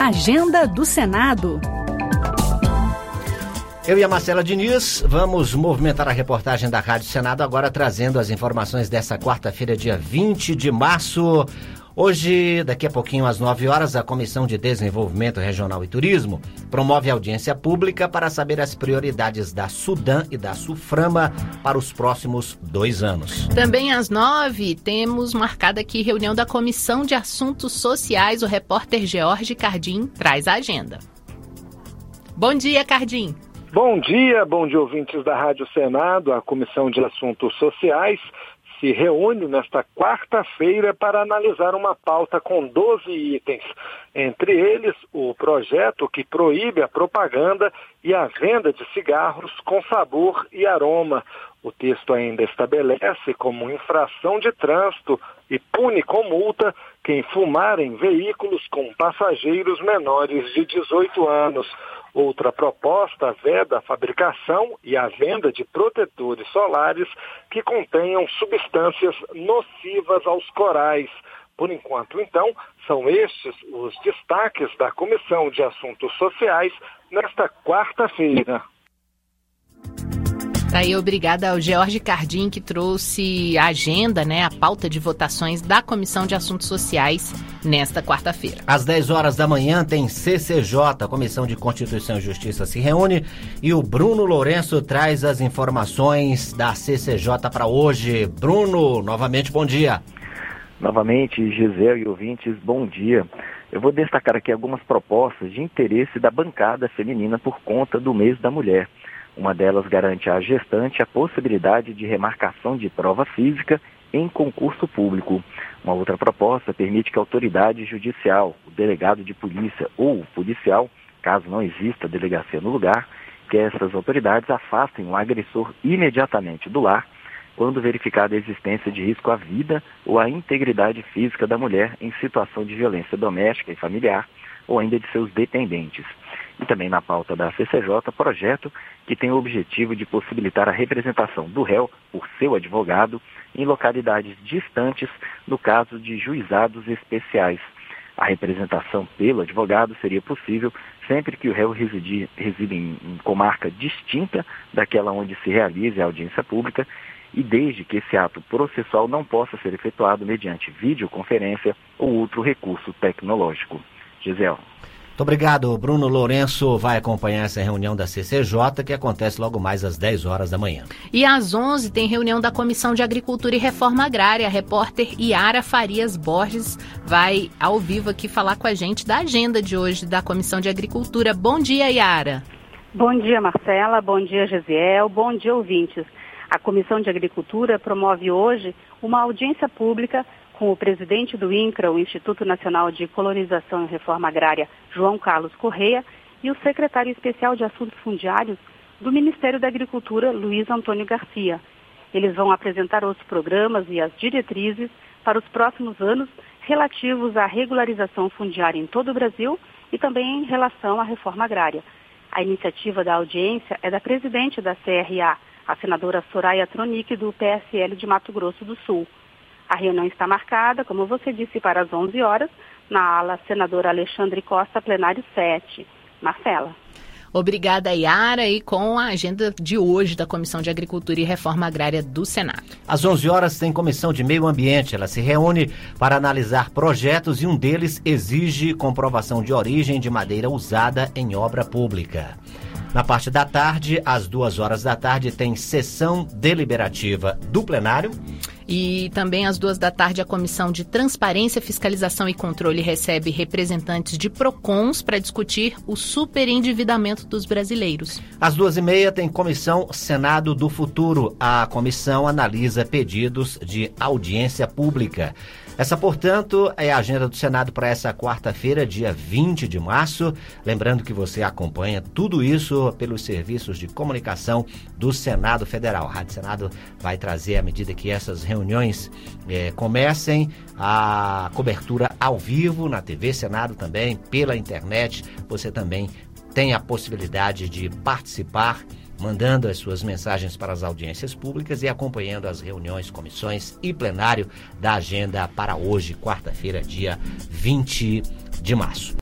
Agenda do Senado. Eu e a Marcela Diniz vamos movimentar a reportagem da Rádio Senado agora trazendo as informações dessa quarta-feira, dia 20 de março. Hoje, daqui a pouquinho, às 9 horas, a Comissão de Desenvolvimento Regional e Turismo promove audiência pública para saber as prioridades da SUDAM e da SUFRAMA para os próximos 2 anos. Também às 9 temos marcada aqui reunião da Comissão de Assuntos Sociais. O repórter George Cardim traz a agenda. Bom dia, Cardim. Bom dia, ouvintes da Rádio Senado. A Comissão de Assuntos Sociais se reúne nesta quarta-feira para analisar uma pauta com 12 itens. Entre eles, o projeto que proíbe a propaganda e a venda de cigarros com sabor e aroma. O texto ainda estabelece como infração de trânsito e pune com multa quem fumar em veículos com passageiros menores de 18 anos. Outra proposta veda a fabricação e a venda de protetores solares que contenham substâncias nocivas aos corais. Por enquanto, então, são estes os destaques da Comissão de Assuntos Sociais nesta quarta-feira. Tá aí, obrigada ao George Cardim, que trouxe a agenda, a pauta de votações da Comissão de Assuntos Sociais nesta quarta-feira. Às 10 horas da manhã tem CCJ, a Comissão de Constituição e Justiça se reúne e o Bruno Lourenço traz as informações da CCJ para hoje. Bruno, novamente, bom dia. Novamente, Gisele e ouvintes, bom dia. Eu vou destacar aqui algumas propostas de interesse da bancada feminina por conta do mês da mulher. Uma delas garante à gestante a possibilidade de remarcação de prova física em concurso público. Uma outra proposta permite que a autoridade judicial, o delegado de polícia ou o policial, caso não exista delegacia no lugar, que essas autoridades afastem o agressor imediatamente do lar quando verificada a existência de risco à vida ou à integridade física da mulher em situação de violência doméstica e familiar ou ainda de seus dependentes. E também na pauta da CCJ, projeto que tem o objetivo de possibilitar a representação do réu por seu advogado em localidades distantes no caso de juizados especiais. A representação pelo advogado seria possível sempre que o réu reside em comarca distinta daquela onde se realize a audiência pública e desde que esse ato processual não possa ser efetuado mediante videoconferência ou outro recurso tecnológico. Gisele. Muito obrigado. Bruno Lourenço vai acompanhar essa reunião da CCJ, que acontece logo mais às 10 horas da manhã. E às 11 tem reunião da Comissão de Agricultura e Reforma Agrária. A repórter Yara Farias Borges vai ao vivo aqui falar com a gente da agenda de hoje da Comissão de Agricultura. Bom dia, Yara. Bom dia, Marcela. Bom dia, Gesiel. Bom dia, ouvintes. A Comissão de Agricultura promove hoje uma audiência pública com o presidente do INCRA, o Instituto Nacional de Colonização e Reforma Agrária, João Carlos Correia, e o secretário especial de Assuntos Fundiários do Ministério da Agricultura, Luiz Antônio Garcia. Eles vão apresentar os programas e as diretrizes para os próximos anos relativos à regularização fundiária em todo o Brasil e também em relação à reforma agrária. A iniciativa da audiência é da presidente da CRA, a senadora Soraya Tronic, do PSL de Mato Grosso do Sul. A reunião está marcada, como você disse, para as 11 horas, na ala senadora Alexandre Costa, plenário 7. Marcela. Obrigada, Yara, e com a agenda de hoje da Comissão de Agricultura e Reforma Agrária do Senado. Às 11 horas tem Comissão de Meio Ambiente. Ela se reúne para analisar projetos e um deles exige comprovação de origem de madeira usada em obra pública. Na parte da tarde, às 2 horas da tarde, tem sessão deliberativa do plenário. E também às 2 da tarde, a Comissão de Transparência, Fiscalização e Controle recebe representantes de PROCONs para discutir o superendividamento dos brasileiros. Às 2h30 tem Comissão Senado do Futuro. A comissão analisa pedidos de audiência pública. Essa, portanto, é a agenda do Senado para essa quarta-feira, dia 20 de março. Lembrando que você acompanha tudo isso pelos serviços de comunicação do Senado Federal. A Rádio Senado vai trazer, à medida que essas reuniões comecem, a cobertura ao vivo na TV Senado também, pela internet. Você também tem a possibilidade de participar mandando as suas mensagens para as audiências públicas e acompanhando as reuniões, comissões e plenário da agenda para hoje, quarta-feira, dia 20 de março.